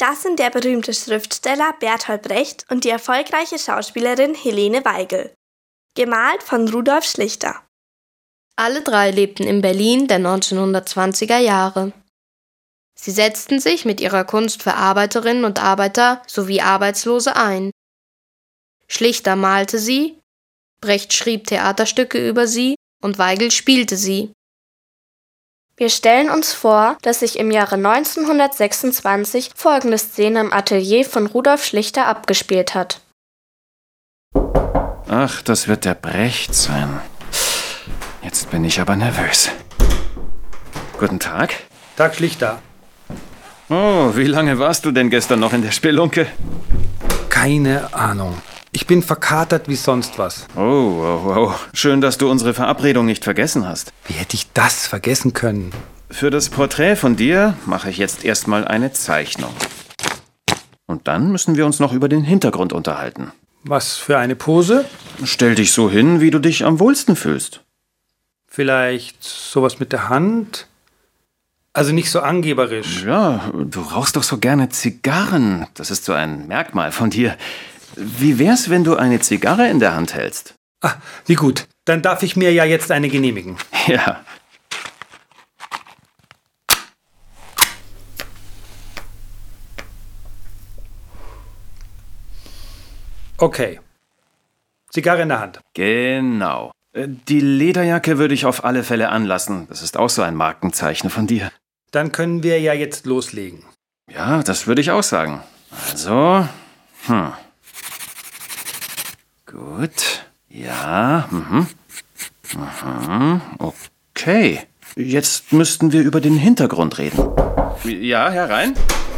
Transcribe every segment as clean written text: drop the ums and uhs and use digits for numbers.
Das sind der berühmte Schriftsteller Bertolt Brecht und die erfolgreiche Schauspielerin Helene Weigel. Gemalt von Rudolf Schlichter. Alle drei lebten in Berlin der 1920er Jahre. Sie setzten sich mit ihrer Kunst für Arbeiterinnen und Arbeiter sowie Arbeitslose ein. Schlichter malte sie, Brecht schrieb Theaterstücke über sie und Weigel spielte sie. Wir stellen uns vor, dass sich im Jahre 1926 folgende Szene im Atelier von Rudolf Schlichter abgespielt hat. Ach, das wird der Brecht sein. Jetzt bin ich aber nervös. Guten Tag. Tag, Schlichter. Oh, wie lange warst du denn gestern noch in der Spelunke? Keine Ahnung. Ich bin verkatert wie sonst was. Oh. Schön, dass du unsere Verabredung nicht vergessen hast. Wie hätte ich das vergessen können? Für das Porträt von dir mache ich jetzt erstmal eine Zeichnung. Und dann müssen wir uns noch über den Hintergrund unterhalten. Was für eine Pose? Stell dich so hin, wie du dich am wohlsten fühlst. Vielleicht sowas mit der Hand? Also nicht so angeberisch. Ja, du rauchst doch so gerne Zigarren. Das ist so ein Merkmal von dir. Wie wär's, wenn du eine Zigarre in der Hand hältst? Ah, wie gut. Dann darf ich mir ja jetzt eine genehmigen. Ja. Okay. Zigarre in der Hand. Genau. Die Lederjacke würde ich auf alle Fälle anlassen. Das ist auch so ein Markenzeichen von dir. Dann können wir ja jetzt loslegen. Ja, das würde ich auch sagen. Also, Gut. Ja, Okay. Jetzt müssten wir über den Hintergrund reden. Ja, herein.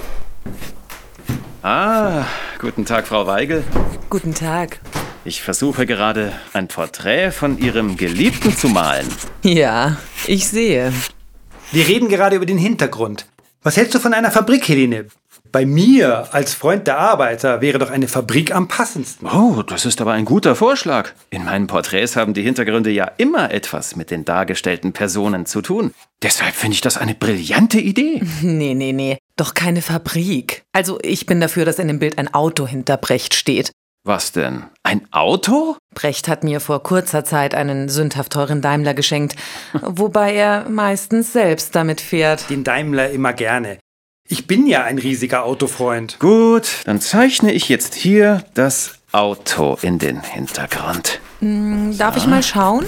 Ah, guten Tag, Frau Weigel. Guten Tag. Ich versuche gerade, ein Porträt von Ihrem Geliebten zu malen. Ja, ich sehe. Wir reden gerade über den Hintergrund. Was hältst du von einer Fabrik, Helene? Bei mir, als Freund der Arbeiter, wäre doch eine Fabrik am passendsten. Oh, das ist aber ein guter Vorschlag. In meinen Porträts haben die Hintergründe ja immer etwas mit den dargestellten Personen zu tun. Deshalb finde ich das eine brillante Idee. Nee. Doch keine Fabrik. Also ich bin dafür, dass in dem Bild ein Auto hinter Brecht steht. Was denn? Ein Auto? Brecht hat mir vor kurzer Zeit einen sündhaft teuren Daimler geschenkt, wobei er meistens selbst damit fährt. Den Daimler immer gerne. Ich bin ja ein riesiger Autofreund. Gut, dann zeichne ich jetzt hier das Auto in den Hintergrund. Darf ich mal schauen?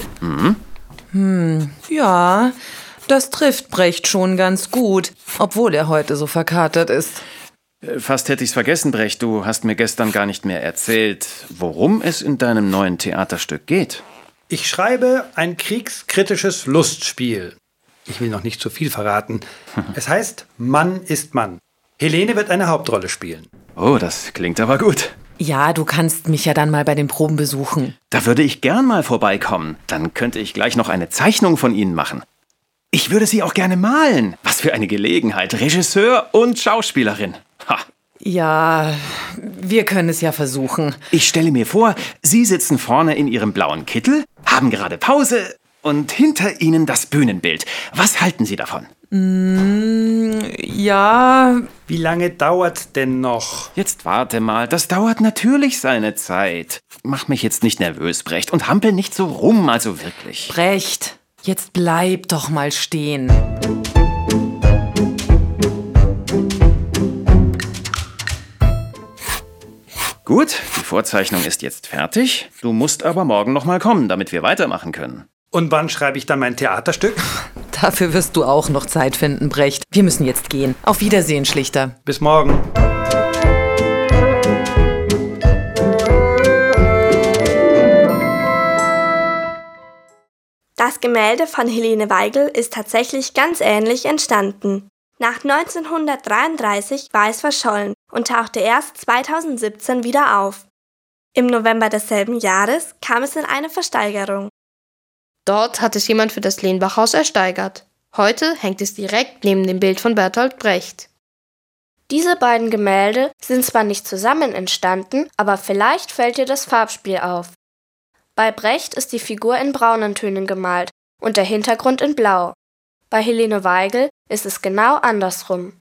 Ja, das trifft Brecht schon ganz gut, obwohl er heute so verkatert ist. Fast hätte ich's vergessen, Brecht. Du hast mir gestern gar nicht mehr erzählt, worum es in deinem neuen Theaterstück geht. Ich schreibe ein kriegskritisches Lustspiel. Ich will noch nicht zu viel verraten. Es heißt Mann ist Mann. Helene wird eine Hauptrolle spielen. Oh, das klingt aber gut. Ja, du kannst mich ja dann mal bei den Proben besuchen. Da würde ich gern mal vorbeikommen. Dann könnte ich gleich noch eine Zeichnung von Ihnen machen. Ich würde Sie auch gerne malen. Was für eine Gelegenheit. Regisseur und Schauspielerin. Ha. Ja, wir können es ja versuchen. Ich stelle mir vor, Sie sitzen vorne in Ihrem blauen Kittel, haben gerade Pause und hinter Ihnen das Bühnenbild. Was halten Sie davon? Ja. Wie lange dauert denn noch? Jetzt warte mal, das dauert natürlich seine Zeit. Mach mich jetzt nicht nervös, Brecht, und hampel nicht so rum, also wirklich. Brecht, jetzt bleib doch mal stehen. Gut, die Vorzeichnung ist jetzt fertig. Du musst aber morgen noch mal kommen, damit wir weitermachen können. Und wann schreibe ich dann mein Theaterstück? Dafür wirst du auch noch Zeit finden, Brecht. Wir müssen jetzt gehen. Auf Wiedersehen, Schlichter. Bis morgen. Das Gemälde von Helene Weigel ist tatsächlich ganz ähnlich entstanden. Nach 1933 war es verschollen und tauchte erst 2017 wieder auf. Im November desselben Jahres kam es in eine Versteigerung. Dort hat es jemand für das Lenbachhaus ersteigert. Heute hängt es direkt neben dem Bild von Bertolt Brecht. Diese beiden Gemälde sind zwar nicht zusammen entstanden, aber vielleicht fällt dir das Farbspiel auf. Bei Brecht ist die Figur in braunen Tönen gemalt und der Hintergrund in blau. Bei Helene Weigel ist es genau andersrum.